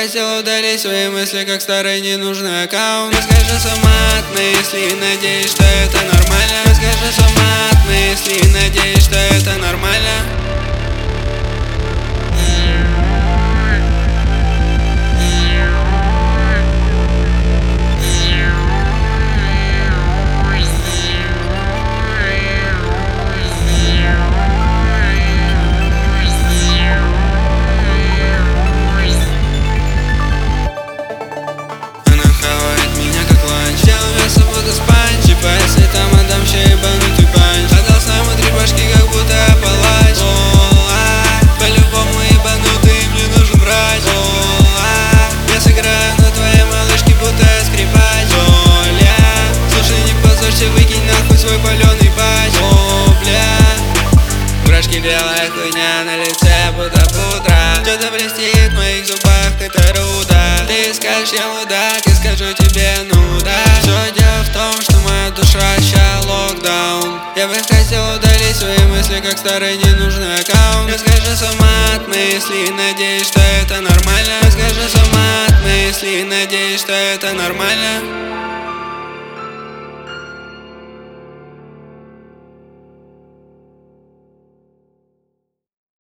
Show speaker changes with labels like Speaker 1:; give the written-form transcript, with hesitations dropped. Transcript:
Speaker 1: хотел удалить свои мысли, как старый ненужный аккаунт. Скажи сумматно, если надеюсь, что это нормально. Скажи сумматно, если надеюсь, что это нормально. Выкинь нахуй свой паленый патч. О, бля. Брашки белая хуйня на лице, будто пудра. Что-то блестит в моих зубах, это руда. Ты скажешь, я мудак, и скажу тебе, ну да. Все дело в том, что моя душа ща локдаун. Я бы хотел удалить свои мысли, как старый ненужный аккаунт. Скажи сумматно, если надеюсь, что это нормально. Скажи сумматно, если надеюсь, что это нормально.